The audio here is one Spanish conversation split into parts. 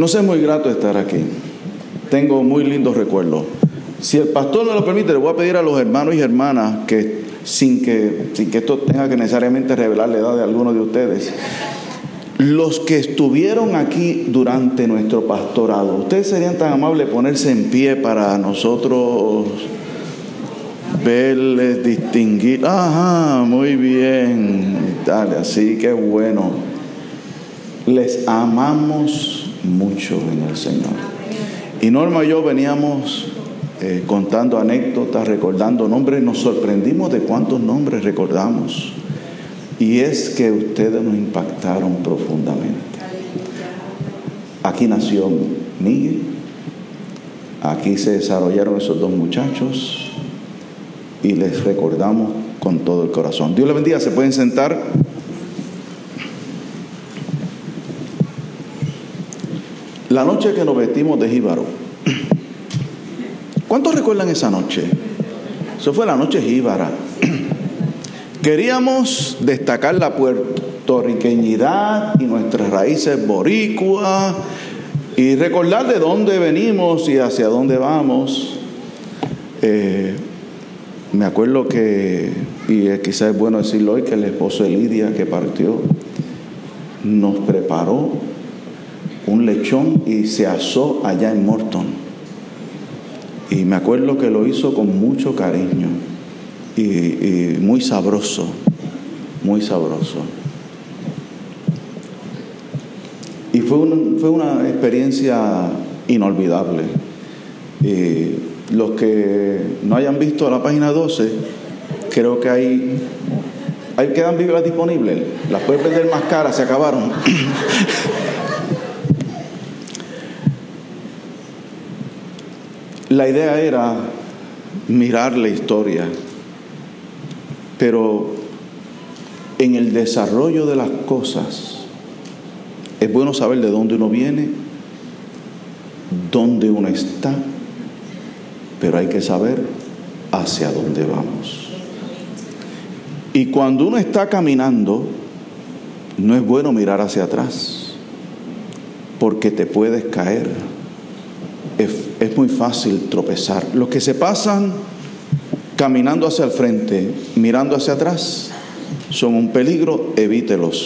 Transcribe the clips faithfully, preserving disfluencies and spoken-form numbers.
Nos es muy grato estar aquí. Tengo muy lindos recuerdos. Si el pastor me lo permite, le voy a pedir a los hermanos y hermanas que sin que, sin que esto tenga que necesariamente revelar la edad de algunos de ustedes, los que estuvieron aquí durante nuestro pastorado, ustedes serían tan amables de ponerse en pie para nosotros verles, distinguir. Ajá, muy bien. Dale, así que bueno. Les amamos mucho en el Señor. Y Norma y yo veníamos eh, contando anécdotas, recordando nombres. Nos sorprendimos de cuántos nombres recordamos. Y es que ustedes nos impactaron profundamente. Aquí nació Miguel. Aquí se desarrollaron esos dos muchachos. Y les recordamos con todo el corazón. Dios les bendiga. ¿Se pueden sentar? La noche que nos vestimos de jíbaro. ¿Cuántos recuerdan esa noche? Eso fue la noche jíbara. Queríamos destacar la puertorriqueñidad y nuestras raíces boricuas y recordar de dónde venimos y hacia dónde vamos. Eh, me acuerdo que, y quizás es bueno decirlo hoy, que el esposo de Lidia, que partió, nos preparó un lechón y se asó allá en Morton. Y me acuerdo que lo hizo con mucho cariño y, y muy sabroso, muy sabroso. Y fue, un, fue una experiencia inolvidable. Y los que no hayan visto la página doce, creo que hay, ahí quedan Biblias disponibles. Las puedes vender más caras, se acabaron. La idea era mirar la historia, pero en el desarrollo de las cosas es bueno saber de dónde uno viene, dónde uno está, pero hay que saber hacia dónde vamos. Y cuando uno está caminando, no es bueno mirar hacia atrás, porque te puedes caer. Es, es muy fácil tropezar. Los que se pasan caminando hacia el frente, mirando hacia atrás, son un peligro, evítelos.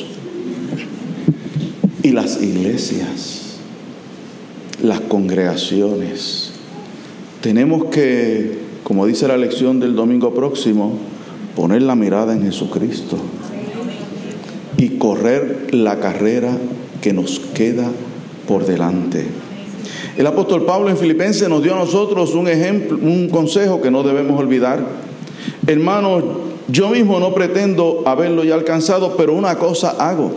Y las iglesias, las congregaciones, tenemos que, como dice la lección del domingo próximo, poner la mirada en Jesucristo y correr la carrera que nos queda por delante. El apóstol Pablo en Filipenses nos dio a nosotros un ejemplo, un consejo que no debemos olvidar. Hermanos, yo mismo no pretendo haberlo ya alcanzado, pero una cosa hago,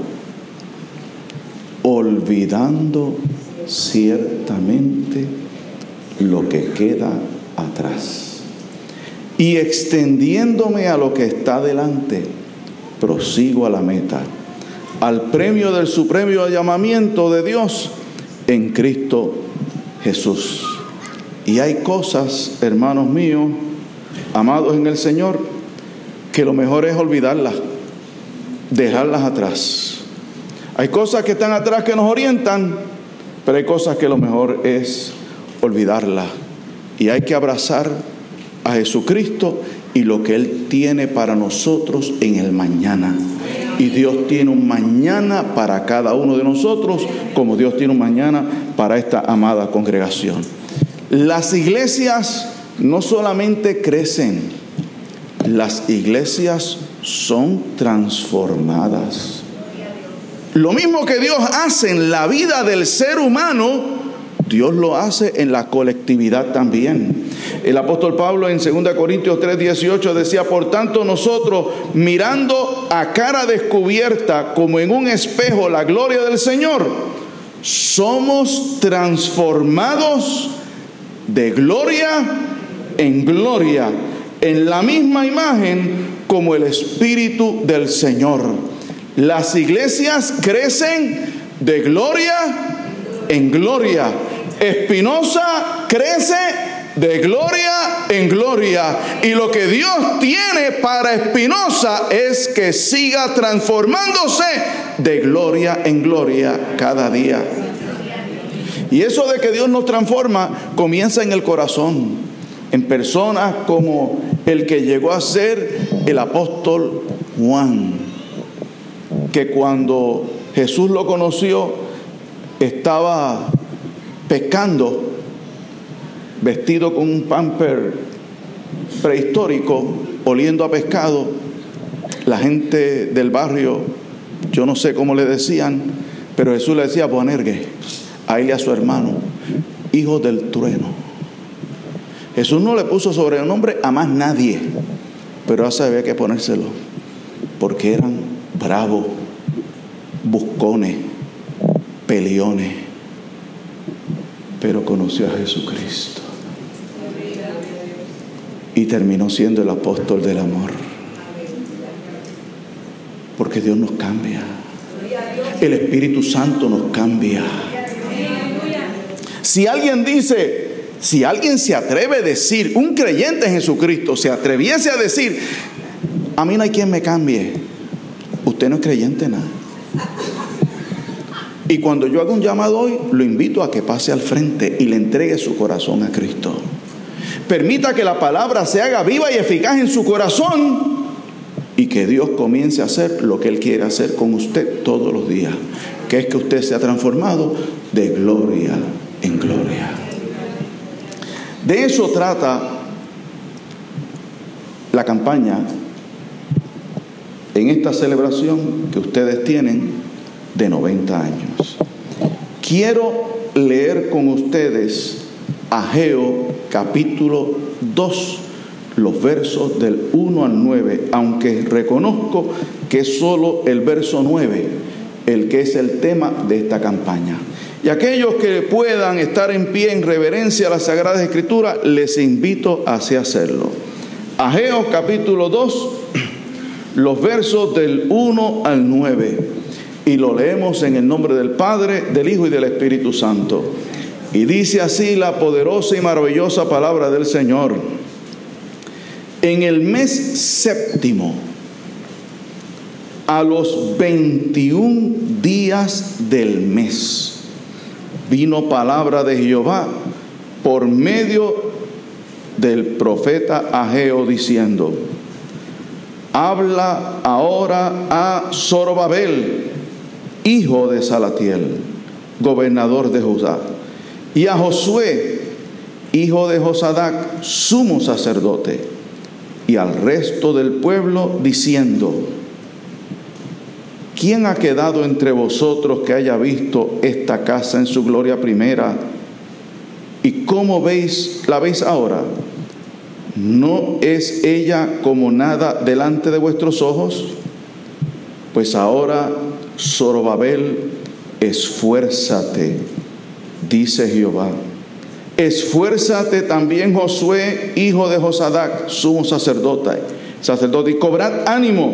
olvidando ciertamente lo que queda atrás y extendiéndome a lo que está delante, prosigo a la meta, al premio del supremo llamamiento de Dios en Cristo Jesús. Y hay cosas, hermanos míos, amados en el Señor, que lo mejor es olvidarlas, dejarlas atrás. Hay cosas que están atrás que nos orientan, pero hay cosas que lo mejor es olvidarlas. Y hay que abrazar a Jesucristo y lo que Él tiene para nosotros en el mañana. Y Dios tiene un mañana para cada uno de nosotros, como Dios tiene un mañana para esta amada congregación. Las iglesias no solamente crecen, las iglesias son transformadas. Lo mismo que Dios hace en la vida del ser humano, Dios lo hace en la colectividad también. El apóstol Pablo en dos Corintios tres dieciocho decía: por tanto nosotros, mirando a cara descubierta como en un espejo la gloria del Señor, somos transformados de gloria en gloria, en la misma imagen como el Espíritu del Señor. Las iglesias crecen de gloria en gloria. Espinosa crece de gloria en gloria. Y lo que Dios tiene para Espinosa es que siga transformándose de gloria en gloria cada día. Y eso de que Dios nos transforma comienza en el corazón, en personas como el que llegó a ser el apóstol Juan, que cuando Jesús lo conoció estaba pescando, vestido con un pamper prehistórico, oliendo a pescado. La gente del barrio, yo no sé cómo le decían, pero Jesús le decía Boanerges, a él y a su hermano, hijos del trueno. Jesús no le puso sobrenombre a más nadie, pero a ese había que ponérselo, porque eran bravos, buscones, peleones, pero conoció a Jesucristo y terminó siendo el apóstol del amor. Porque Dios nos cambia, el Espíritu Santo nos cambia. Si alguien dice, si alguien se atreve a decir, un creyente en Jesucristo se atreviese a decir, a mí no hay quien me cambie, usted no es creyente nada. Y cuando yo hago un llamado hoy, lo invito a que pase al frente y le entregue su corazón a Cristo. Permita que la palabra se haga viva y eficaz en su corazón y que Dios comience a hacer lo que Él quiere hacer con usted todos los días, que es que usted sea transformado de gloria en gloria. De eso trata la campaña en esta celebración que ustedes tienen de noventa años. Quiero leer con ustedes Ageo capítulo dos, los versos del uno al nueve, aunque reconozco que es solo el verso nueve el que es el tema de esta campaña. Y aquellos que puedan estar en pie en reverencia a las Sagradas Escrituras, les invito a así hacerlo. Ageo capítulo dos, los versos del uno al nueve, y lo leemos en el nombre del Padre, del Hijo y del Espíritu Santo. Y dice así la poderosa y maravillosa palabra del Señor. En el mes séptimo, a los veintiún días del mes, vino palabra de Jehová por medio del profeta Ageo diciendo: habla ahora a Zorobabel, hijo de Salatiel, gobernador de Judá, y a Josué, hijo de Josadac, sumo sacerdote, y al resto del pueblo, diciendo: ¿quién ha quedado entre vosotros que haya visto esta casa en su gloria primera? ¿Y cómo veis, la veis ahora? ¿No es ella como nada delante de vuestros ojos? Pues ahora, Zorobabel, esfuérzate, dice Jehová. Esfuérzate también, Josué, hijo de Josadac, sumo sacerdote, sacerdote, y cobrad ánimo,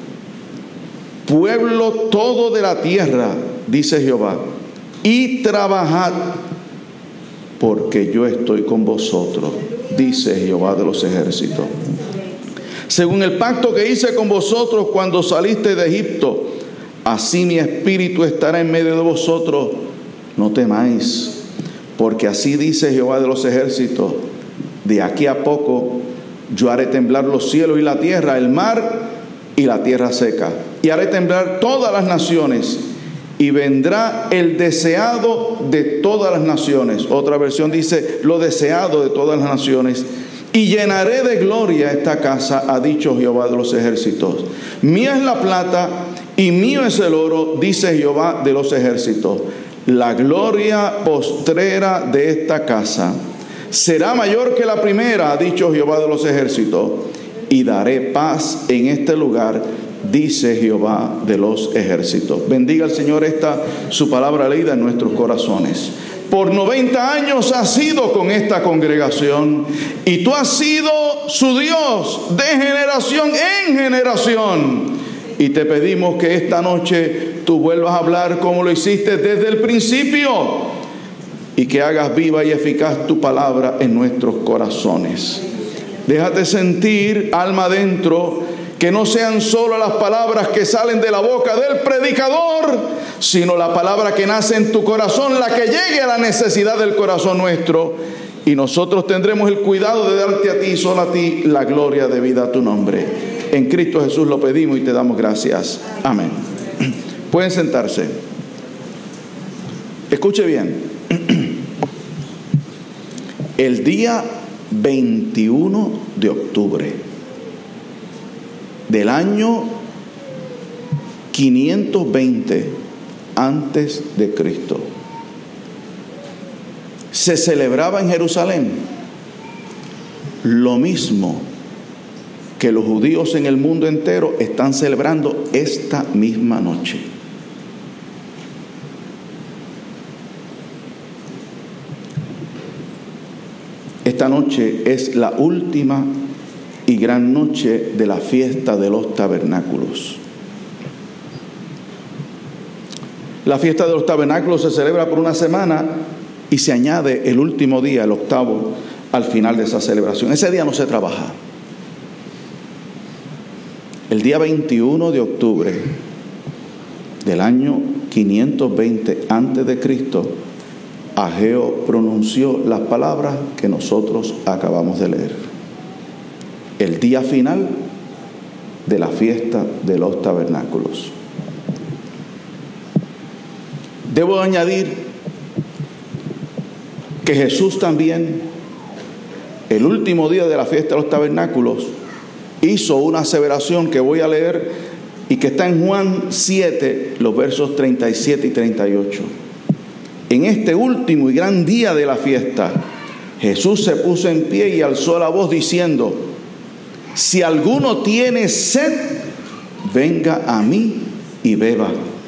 pueblo todo de la tierra, dice Jehová, y trabajad, porque yo estoy con vosotros, dice Jehová de los ejércitos. Según el pacto que hice con vosotros cuando saliste de Egipto, así mi espíritu estará en medio de vosotros. No temáis, porque así dice Jehová de los ejércitos: de aquí a poco yo haré temblar los cielos y la tierra, el mar y la tierra seca, y haré temblar todas las naciones, y vendrá el deseado de todas las naciones. Otra versión dice: lo deseado de todas las naciones. Y llenaré de gloria esta casa, ha dicho Jehová de los ejércitos. Mía es la plata y mío es el oro, dice Jehová de los ejércitos. La gloria postrera de esta casa será mayor que la primera, ha dicho Jehová de los ejércitos. Y daré paz en este lugar, dice Jehová de los ejércitos. Bendiga al Señor esta su palabra leída en nuestros corazones. Por noventa años has sido con esta congregación y tú has sido su Dios de generación en generación. Y te pedimos que esta noche tú vuelvas a hablar como lo hiciste desde el principio y que hagas viva y eficaz tu palabra en nuestros corazones. Déjate sentir, alma adentro, Que no sean solo las palabras que salen de la boca del predicador, sino la palabra que nace en tu corazón, la que llegue a la necesidad del corazón nuestro. Y nosotros tendremos el cuidado de darte a ti y solo a ti la gloria debida a tu nombre. En Cristo Jesús lo pedimos y te damos gracias. Amén. Pueden sentarse. Escuche bien. El día veintiuno de octubre del año quinientos veinte antes de Cristo se celebraba en Jerusalén lo mismo que los judíos en el mundo entero están celebrando esta misma noche. Esta noche es la última y gran noche de la fiesta de los tabernáculos. La fiesta de los tabernáculos se celebra por una semana y se añade el último día, el octavo, al final de esa celebración. Ese día no se trabaja. El día veintiuno de octubre del año quinientos veinte antes de Cristo, Ageo pronunció las palabras que nosotros acabamos de leer. El día final de la fiesta de los tabernáculos. Debo añadir que Jesús también, el último día de la fiesta de los tabernáculos, hizo una aseveración que voy a leer y que está en Juan siete, los versos treinta y siete y treinta y ocho. En este último y gran día de la fiesta, Jesús se puso en pie y alzó la voz diciendo: si alguno tiene sed, venga a mí y beba.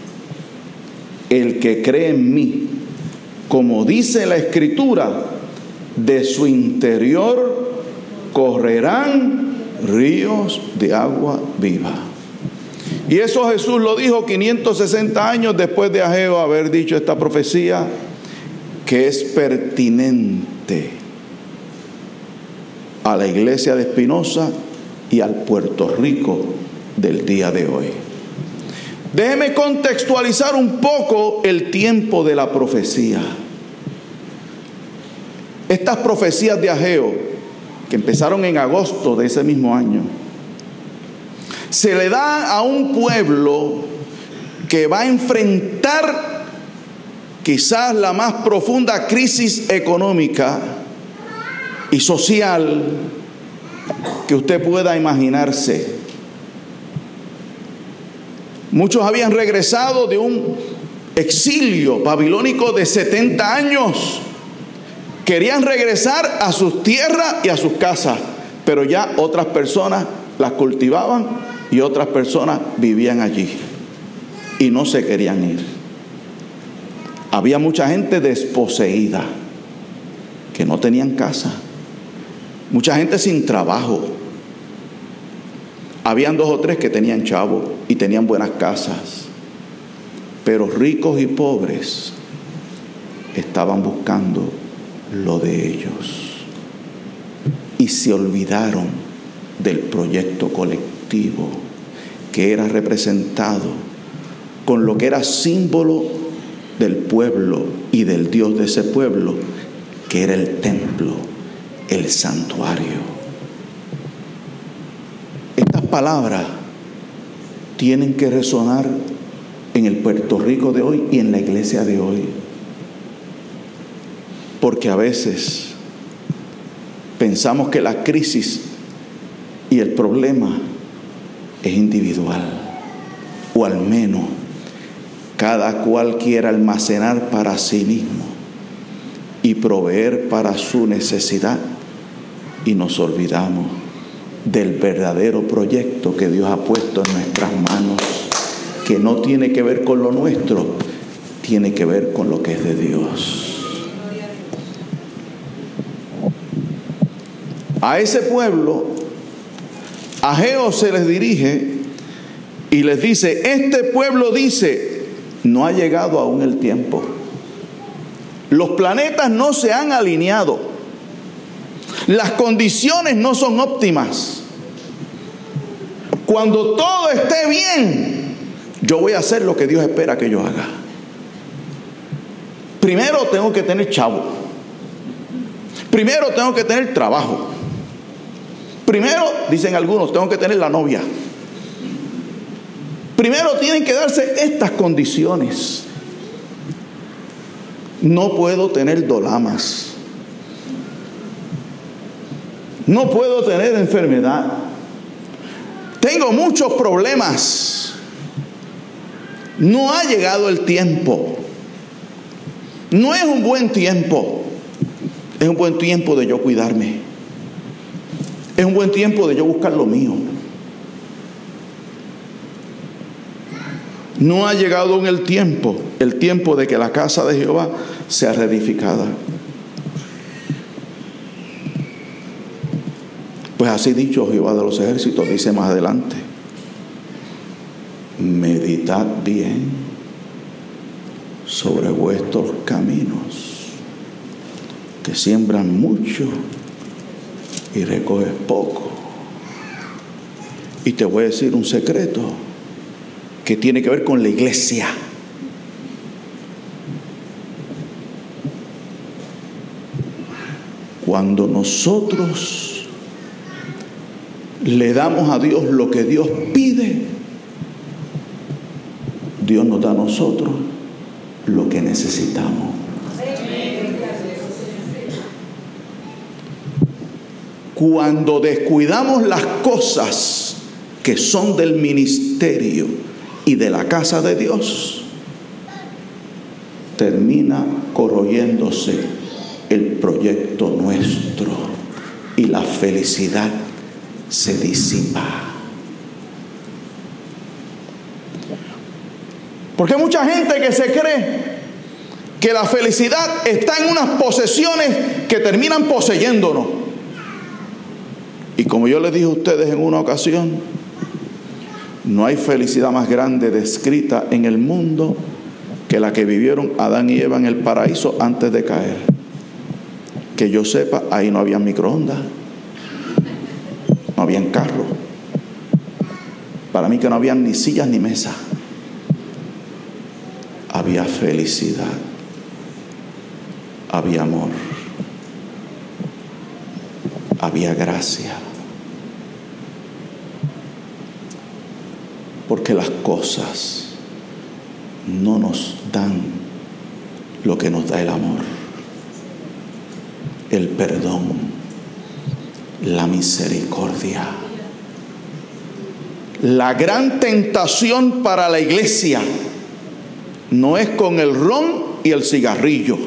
El que cree en mí, como dice la Escritura, de su interior correrán ríos de agua viva. Y eso Jesús lo dijo quinientos sesenta años después de Ageo haber dicho esta profecía, que es pertinente a la iglesia de Espinosa y al Puerto Rico del día de hoy. Déjeme contextualizar un poco el tiempo de la profecía. Estas profecías de Ageo, que empezaron en agosto de ese mismo año, se le da a un pueblo que va a enfrentar quizás la más profunda crisis económica y social que usted pueda imaginarse. Muchos habían regresado de un exilio babilónico de setenta años. Querían regresar a sus tierras y a sus casas, pero ya otras personas las cultivaban y otras personas vivían allí y no se querían ir. Había mucha gente desposeída que no tenían casa, mucha gente sin trabajo. Habían dos o tres que tenían chavos y tenían buenas casas, pero ricos y pobres estaban buscando lo de ellos y se olvidaron del proyecto colectivo que era representado con lo que era símbolo del pueblo y del Dios de ese pueblo, que era el templo, el santuario. Estas palabras tienen que resonar en el Puerto Rico de hoy y en la iglesia de hoy, porque a veces pensamos que la crisis y el problema es individual, o al menos cada cual quiere almacenar para sí mismo y proveer para su necesidad, y nos olvidamos del verdadero proyecto que Dios ha puesto en nuestras manos, que no tiene que ver con lo nuestro, tiene que ver con lo que es de Dios. A ese pueblo, Ageo se les dirige y les dice: este pueblo dice, no ha llegado aún el tiempo. Los planetas no se han alineado. Las condiciones no son óptimas. Cuando todo esté bien, yo voy a hacer lo que Dios espera que yo haga. Primero tengo que tener chavo. Primero tengo que tener trabajo. Primero, dicen algunos, tengo que tener la novia. Primero tienen que darse estas condiciones. No puedo tener dolamas. No puedo tener enfermedad. Tengo muchos problemas. No ha llegado el tiempo. No es un buen tiempo. Es un buen tiempo de yo cuidarme. Es un buen tiempo de yo buscar lo mío. No ha llegado aún el tiempo, el tiempo de que la casa de Jehová sea reedificada. Pues así dicho Jehová de los ejércitos, dice más adelante: meditad bien sobre vuestros caminos, que siembran mucho y recoges poco. Y te voy a decir un secreto que tiene que ver con la iglesia. Cuando nosotros le damos a Dios lo que Dios pide, Dios nos da a nosotros lo que necesitamos. Cuando descuidamos las cosas que son del ministerio y de la casa de Dios, termina corroyéndose el proyecto nuestro y la felicidad se disipa. Porque hay mucha gente que se cree que la felicidad está en unas posesiones que terminan poseyéndonos. Y como yo les dije a ustedes en una ocasión, no hay felicidad más grande descrita en el mundo que la que vivieron Adán y Eva en el paraíso antes de caer. Que yo sepa, ahí no había microondas, no habían carros. Para mí que no habían ni sillas ni mesas. Había felicidad, había amor, había gracia. Porque las cosas no nos dan lo que nos da el amor, el perdón, la misericordia. La gran tentación para la iglesia no es con el ron y el cigarrillo,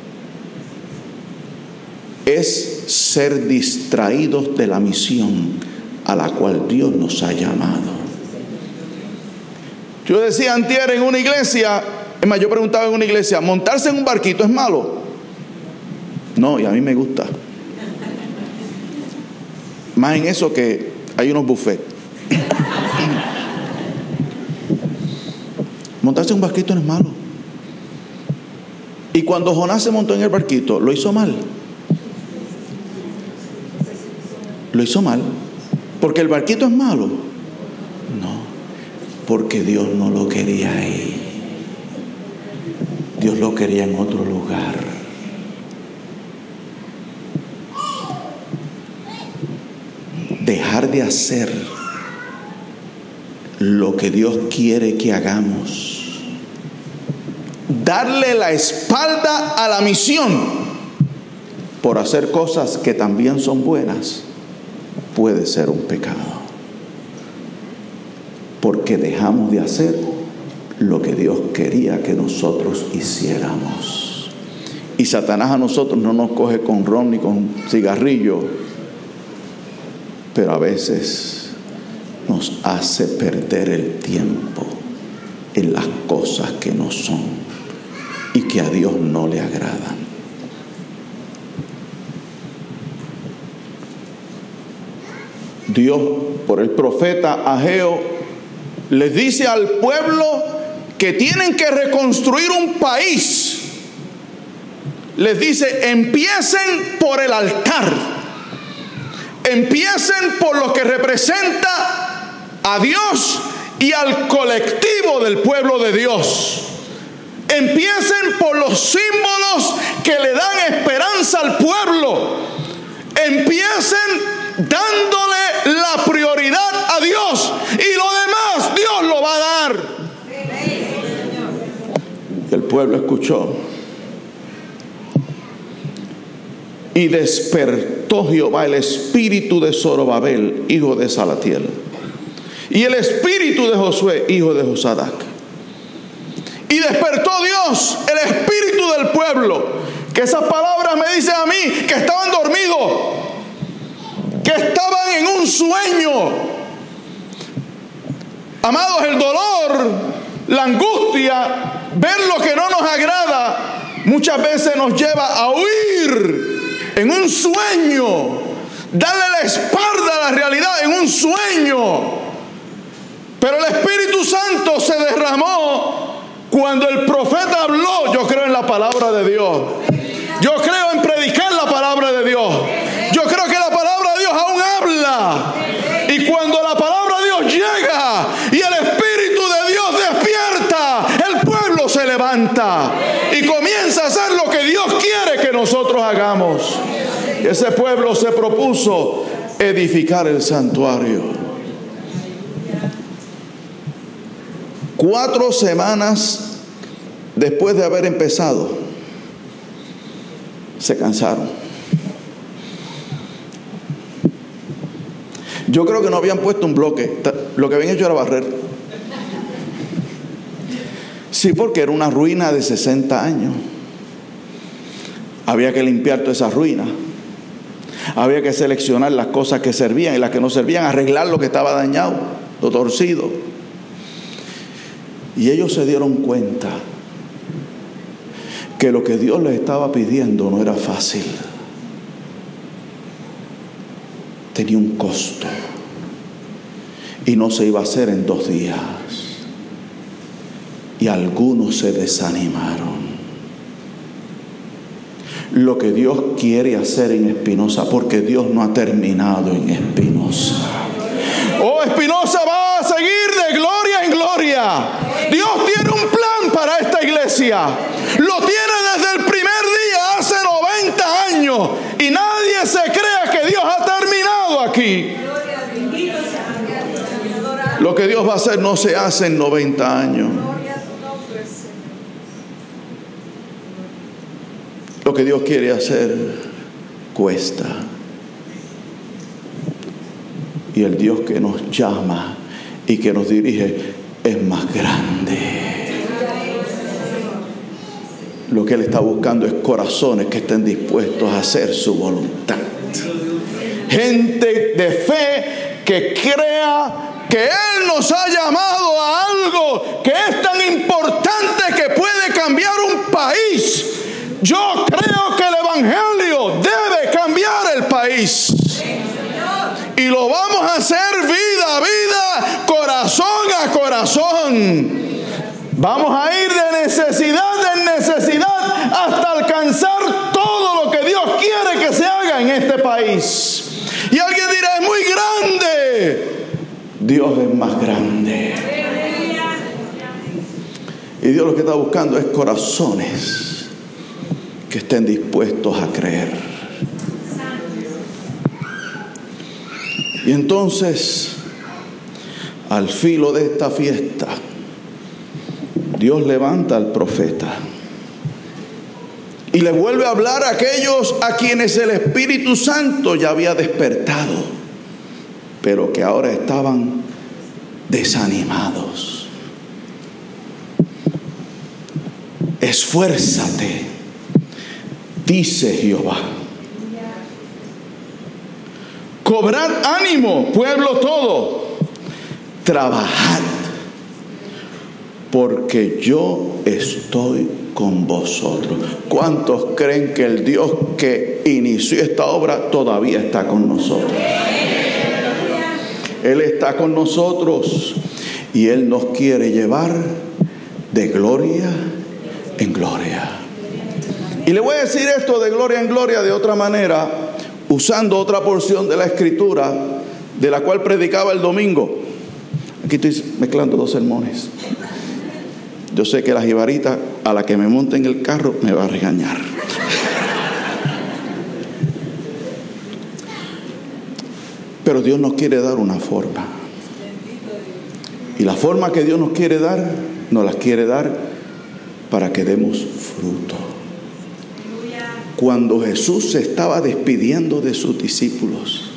es ser distraídos de la misión a la cual Dios nos ha llamado. Yo decía antier en una iglesia, es más, yo preguntaba en una iglesia, ¿montarse en un barquito es malo? No, y a mí me gusta. Más en eso que hay unos buffets. Montarse en un barquito no es malo. Y cuando Jonás se montó en el barquito, ¿lo hizo mal? Lo hizo mal. ¿Porque el barquito es malo? No, porque Dios no lo quería ahí. Dios lo quería en otro lugar. Dejar de hacer lo que Dios quiere que hagamos, darle la espalda a la misión por hacer cosas que también son buenas, puede ser un pecado, porque dejamos de hacer lo que Dios quería que nosotros hiciéramos. Y Satanás a nosotros no nos coge con ron ni con cigarrillo, pero a veces nos hace perder el tiempo en las cosas que no son y que a Dios no le agradan. Dios, por el profeta Ageo, les dice al pueblo que tienen que reconstruir un país. Les dice: empiecen por el altar. Empiecen por lo que representa a Dios y al colectivo del pueblo de Dios. Empiecen por los símbolos que le dan esperanza al pueblo. Empiecen dándole la prioridad a Dios y lo demás Dios lo va a dar. El pueblo escuchó. Y despertó Jehová el espíritu de Zorobabel, hijo de Salatiel, y el espíritu de Josué, hijo de Josadac. Y despertó Dios el espíritu del pueblo. Que esas palabras me dicen a mí que estaban dormidos, que estaban en un sueño. Amados, el dolor, la angustia, ver lo que no nos agrada, muchas veces nos lleva a huir en un sueño, darle la espalda a la realidad en un sueño. Pero el Espíritu Santo se derramó cuando el profeta habló. Yo creo en la palabra de Dios. Yo creo en predicar la palabra de Dios. Yo creo que la palabra de Dios aún habla. Y cuando la palabra de Dios llega y el Espíritu de Dios despierta, el pueblo se levanta y comienza a hacer lo que Dios quiere que nosotros hagamos. Ese pueblo se propuso edificar el santuario. Cuatro semanas después de haber empezado, se cansaron. Yo creo que no habían puesto un bloque. Lo que habían hecho era barrer. Sí, porque era una ruina de sesenta años. Había que limpiar toda esa ruina. Había que seleccionar las cosas que servían y las que no servían, arreglar lo que estaba dañado, lo torcido. Y ellos se dieron cuenta que lo que Dios les estaba pidiendo no era fácil. Tenía un costo. Y no se iba a hacer en dos días. Y algunos se desanimaron. Lo que Dios quiere hacer en Espinosa, porque Dios no ha terminado en Espinosa. Oh, Espinosa va a seguir de gloria en gloria. Dios tiene un plan para esta iglesia. Lo tiene desde el primer día, hace noventa años. Y nadie se crea que Dios ha terminado aquí. Lo que Dios va a hacer no se hace en noventa años. Lo que Dios quiere hacer cuesta. Y el Dios que nos llama y que nos dirige es más grande. Lo que Él está buscando es corazones que estén dispuestos a hacer su voluntad. Gente de fe que crea que Él nos ha llamado a algo que es tan importante que puede cambiar un país. Yo creo que el Evangelio debe cambiar el país. Y lo vamos a hacer vida a vida, corazón a corazón. Vamos a ir de necesidad en necesidad hasta alcanzar todo lo que Dios quiere que se haga en este país. Y alguien dirá, es muy grande. Dios es más grande. Y Dios lo que está buscando es corazones que estén dispuestos a creer. Y entonces, al filo de esta fiesta, Dios levanta al profeta y le vuelve a hablar a aquellos a quienes el Espíritu Santo ya había despertado, pero que ahora estaban desanimados. Esfuérzate, dice Jehová. Cobrad ánimo, pueblo todo. Trabajad, porque yo estoy con vosotros. ¿Cuántos creen que el Dios que inició esta obra todavía está con nosotros? Él está con nosotros y Él nos quiere llevar de gloria en gloria. Y le voy a decir esto de gloria en gloria de otra manera, usando otra porción de la Escritura de la cual predicaba el domingo. Aquí estoy mezclando dos sermones. Yo sé que la jibarita a la que me monte en el carro me va a regañar. Pero Dios nos quiere dar una forma. Y la forma que Dios nos quiere dar, nos la quiere dar para que demos fruto. Cuando Jesús se estaba despidiendo de sus discípulos,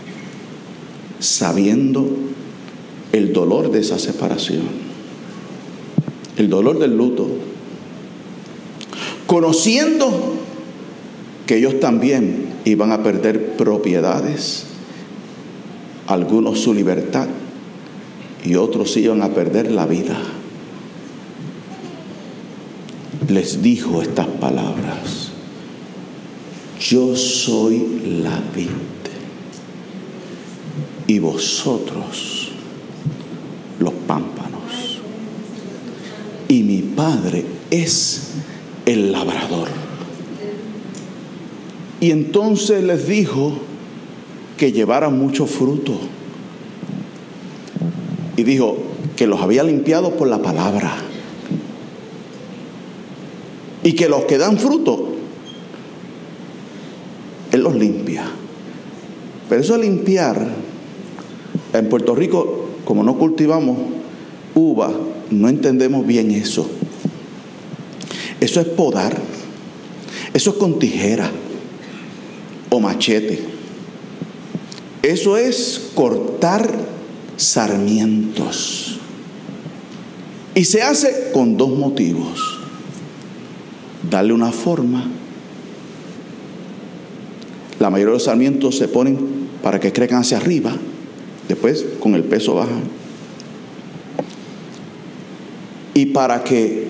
sabiendo el dolor de esa separación, el dolor del luto, conociendo que ellos también iban a perder propiedades, algunos su libertad y otros iban a perder la vida, les dijo estas palabras: yo soy la vid y vosotros los pámpanos, y mi Padre es el labrador. Y entonces les dijo que llevaran mucho fruto, y dijo que los había limpiado por la palabra, y que los que dan fruto Él los limpia. Pero eso de limpiar, en Puerto Rico, como no cultivamos uva, no entendemos bien eso. Eso es podar, eso es con tijera o machete. Eso es cortar sarmientos. Y se hace con dos motivos: darle una forma. La mayoría de los sarmientos se ponen para que crezcan hacia arriba, después con el peso bajan. Y para que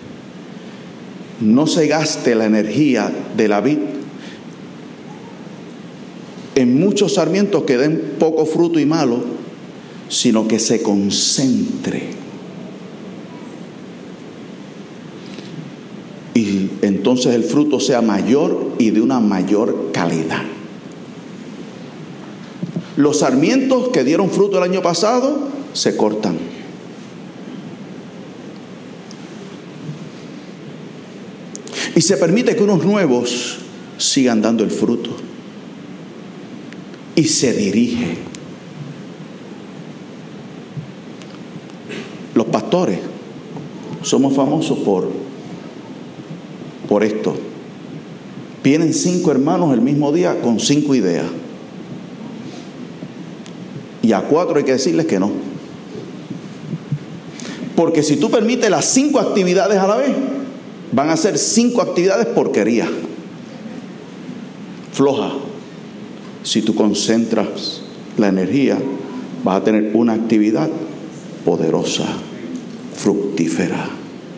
no se gaste la energía de la vid en muchos sarmientos que den poco fruto y malo, sino que se concentre. Y entonces el fruto sea mayor y de una mayor calidad. Los sarmientos que dieron fruto el año pasado se cortan. Y se permite que unos nuevos sigan dando el fruto. Y se dirige. Los pastores somos famosos por, por esto. Vienen cinco hermanos el mismo día con cinco ideas. Y a cuatro hay que decirles que no. Porque si tú permites las cinco actividades a la vez, van a ser cinco actividades porquería, floja. Si tú concentras la energía, vas a tener una actividad poderosa, fructífera.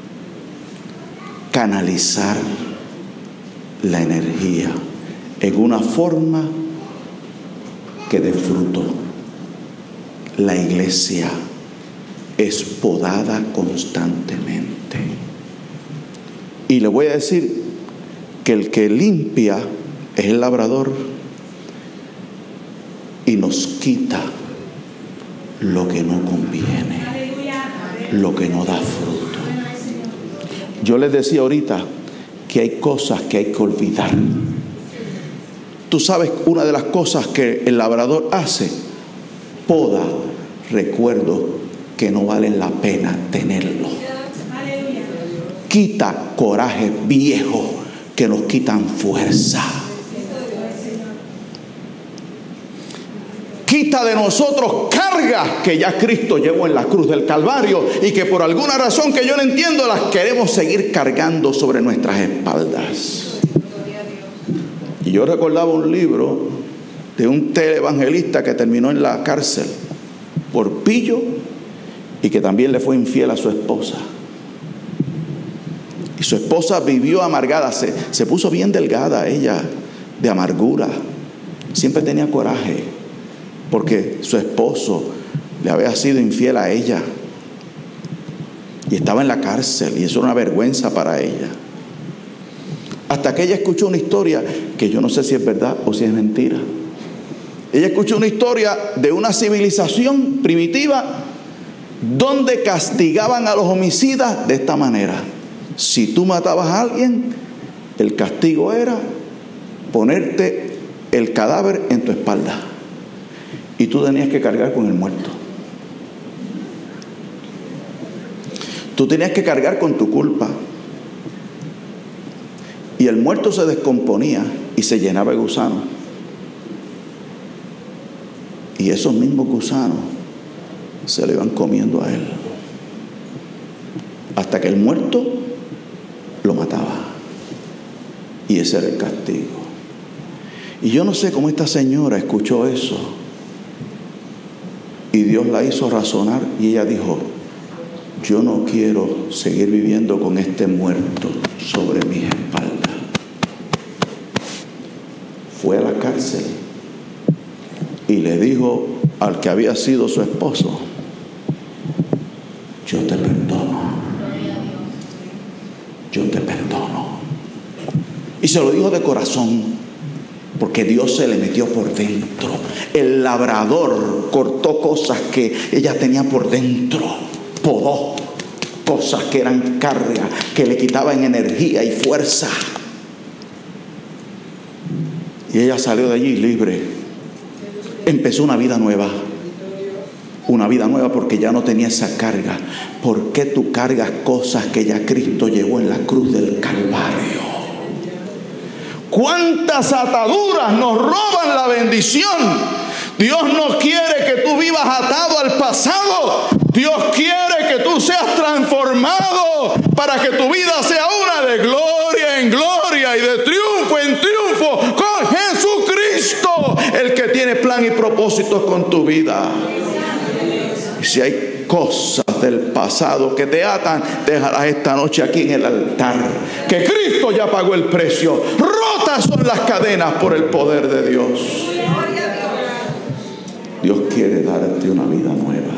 Canalizar la energía en una forma que dé fruto. La iglesia es podada constantemente. Y le voy a decir que el que limpia es el labrador y nos quita lo que no conviene, lo que no da fruto. Yo les decía ahorita que hay cosas que hay que olvidar. Tú sabes, una de las cosas que el labrador hace, poda recuerdos que no valen la pena tenerlos. Quita coraje viejo que nos quitan fuerza. Quita de nosotros cargas que ya Cristo llevó en la cruz del Calvario y que por alguna razón que yo no entiendo las queremos seguir cargando sobre nuestras espaldas. Y yo recordaba un libro de un televangelista que terminó en la cárcel por pillo y que también le fue infiel a su esposa. Y su esposa vivió amargada, se, se puso bien delgada ella, de amargura. Siempre tenía coraje, porque su esposo le había sido infiel a ella. Y estaba en la cárcel, y eso era una vergüenza para ella. Hasta que ella escuchó una historia, que yo no sé si es verdad o si es mentira. Ella escuchó una historia de una civilización primitiva donde castigaban a los homicidas de esta manera. Si tú matabas a alguien, el castigo era ponerte el cadáver en tu espalda y tú tenías que cargar con el muerto. Tú tenías que cargar con tu culpa. Y el muerto se descomponía y se llenaba de gusanos. Y esos mismos gusanos se le iban comiendo a él. Hasta que el muerto lo mataba. Y ese era el castigo. Y yo no sé cómo esta señora escuchó eso. Y Dios la hizo razonar y ella dijo: yo no quiero seguir viviendo con este muerto sobre mis espaldas. Fue a la cárcel y le dijo al que había sido su esposo: yo te perdono, yo te perdono. Y se lo dijo de corazón, porque Dios se le metió por dentro. El labrador cortó cosas que ella tenía por dentro, podó cosas que eran carga, que le quitaban energía y fuerza. Y ella salió de allí libre. Empezó una vida nueva. Una vida nueva porque ya no tenía esa carga. ¿Por qué tú cargas cosas que ya Cristo llevó en la cruz del Calvario? ¿Cuántas ataduras nos roban la bendición? Dios no quiere que tú vivas atado al pasado. Dios quiere que tú seas transformado para que tu vida sea una de gloria en gloria y de triunfo en triunfo con Jesucristo, el que tiene plan y propósitos con tu vida. Y si hay cosas del pasado que te atan, déjalas esta noche aquí en el altar, que Cristo ya pagó el precio. Rotas son las cadenas por el poder de Dios. Dios quiere darte una vida nueva.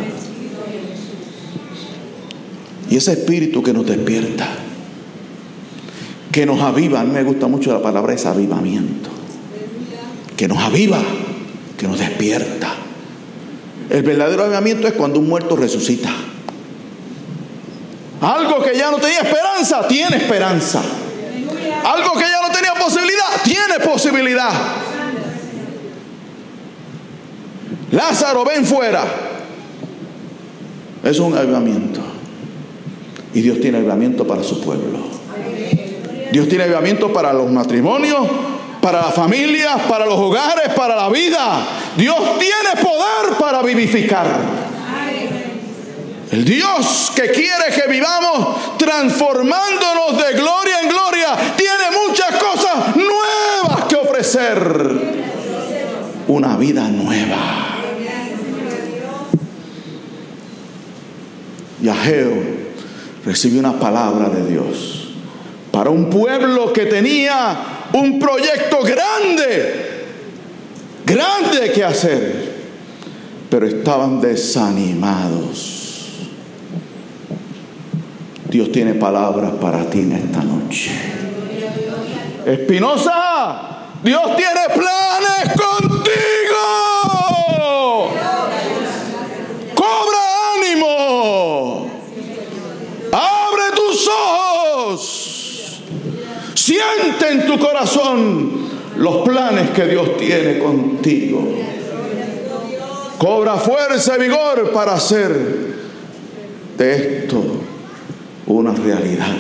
Y ese espíritu que nos despierta, que nos aviva, a mí me gusta mucho la palabra ese avivamiento, que nos aviva, que nos despierta. El verdadero avivamiento es cuando un muerto resucita. Algo que ya no tenía esperanza, tiene esperanza. Algo que ya no tenía posibilidad, tiene posibilidad. Lázaro, ven fuera. Es un avivamiento. Y Dios tiene avivamiento para su pueblo. Dios tiene avivamiento para los matrimonios, para las familias, para los hogares, para la vida. Dios tiene poder para vivificar. El Dios que quiere que vivamos transformándonos de gloria en gloria tiene muchas cosas nuevas que ofrecer. Una vida nueva. Y Ageo recibió una palabra de Dios para un pueblo que tenía un proyecto grande, grande que hacer, pero estaban desanimados. Dios tiene palabras para ti en esta noche. Espinosa, Dios tiene planes contigo. Cobra ánimo. Abre tus ojos. Siente en tu corazón los planes que Dios tiene contigo. Cobra fuerza y vigor para hacer de esto una realidad.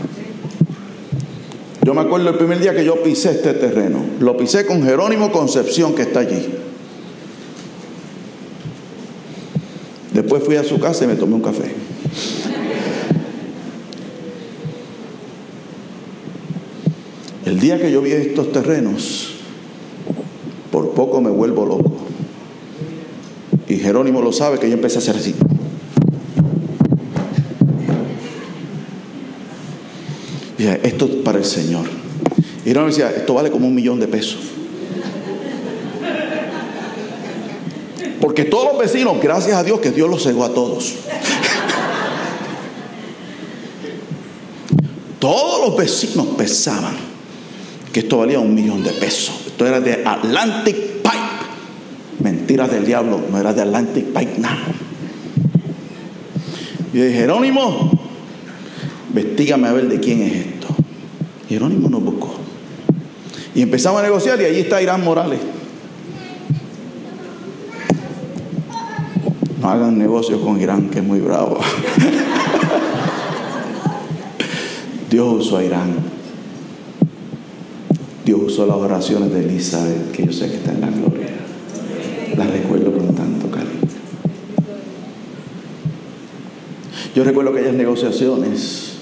Yo me acuerdo el primer día que yo pisé este terreno. Lo pisé con Jerónimo Concepción, que está allí. Después fui a su casa y me tomé un café. El día que yo vi estos terrenos, por poco me vuelvo loco. Y Jerónimo lo sabe, que yo empecé a hacer así. Y decía, esto es para el Señor. Y Jerónimo decía, esto vale como un millón de pesos. Porque todos los vecinos, gracias a Dios que Dios los cegó a todos. Todos los vecinos pensaban que esto valía un millón de pesos. Esto era de Atlantic Pipe. Mentiras del diablo, no era de Atlantic Pipe nada. Y yo dije, Jerónimo, investígame a ver de quién es esto. Y Jerónimo nos buscó. Y empezamos a negociar y allí está Irán Morales. No hagan negocios con Irán, que es muy bravo. Dios usó a Irán. Dios usó las oraciones de Elizabeth, que yo sé que está en la gloria. Las recuerdo con tanto cariño. Yo recuerdo aquellas negociaciones.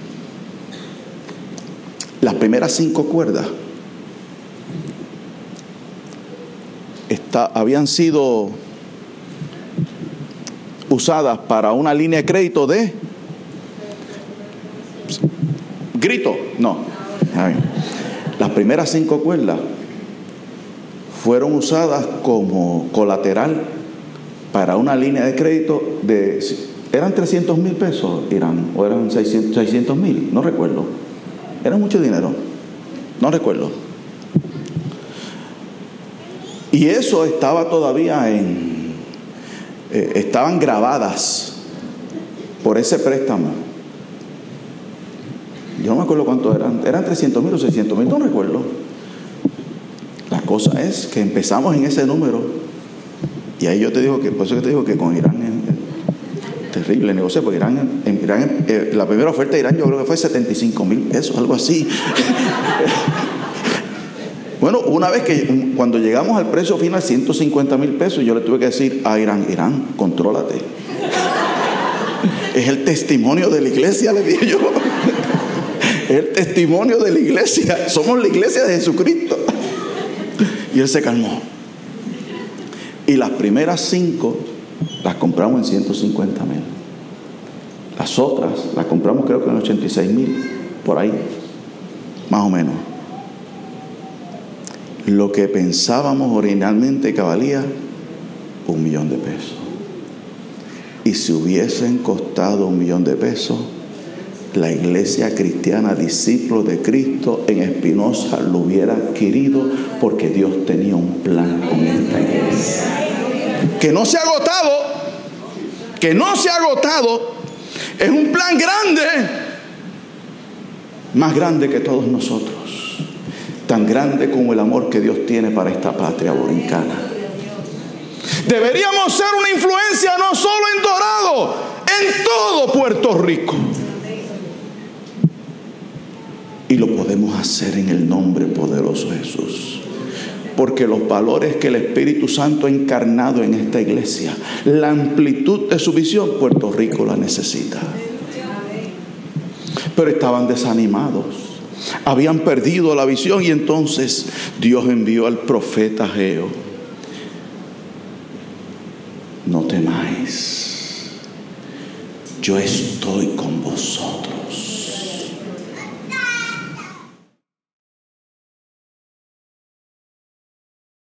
Las primeras cinco cuerdas está, habían sido usadas para una línea de crédito de grito, no. Las primeras cinco cuerdas fueron usadas como colateral para una línea de crédito de, eran trescientos mil pesos, Irán, o eran seiscientos mil, no recuerdo. Era mucho dinero, no recuerdo. Y eso estaba todavía en, eh, estaban grabadas por ese préstamo. Yo no me acuerdo cuánto eran, eran trescientos mil o seiscientos mil, no recuerdo. La cosa es que empezamos en ese número, y ahí yo te digo que, por eso que te digo que con Irán es terrible negocio, porque Irán, en Irán, eh, la primera oferta de Irán yo creo que fue setenta y cinco mil pesos, algo así. Bueno, una vez que cuando llegamos al precio final, ciento cincuenta mil pesos, yo le tuve que decir a Irán, Irán, contrólate. Es el testimonio de la iglesia, le dije yo. Es el testimonio de la iglesia. Somos la iglesia de Jesucristo. Y él se calmó. Y las primeras cinco las compramos en ciento cincuenta mil. Las otras las compramos creo que en ochenta y seis mil, por ahí, más o menos. Lo que pensábamos originalmente que valía un millón de pesos. Y si hubiesen costado un millón de pesos, la iglesia cristiana, discípulos de Cristo en Espinosa, lo hubiera adquirido, porque Dios tenía un plan con esta iglesia. Que no se ha agotado, que no se ha agotado, es un plan grande, más grande que todos nosotros. Tan grande como el amor que Dios tiene para esta patria borincana. Deberíamos ser una influencia no solo en Dorado, en todo Puerto Rico. Y lo podemos hacer en el nombre poderoso de Jesús. Porque los valores que el Espíritu Santo ha encarnado en esta iglesia, la amplitud de su visión, Puerto Rico la necesita. Pero estaban desanimados. Habían perdido la visión, y entonces Dios envió al profeta Ageo. No temáis, yo estoy con vosotros.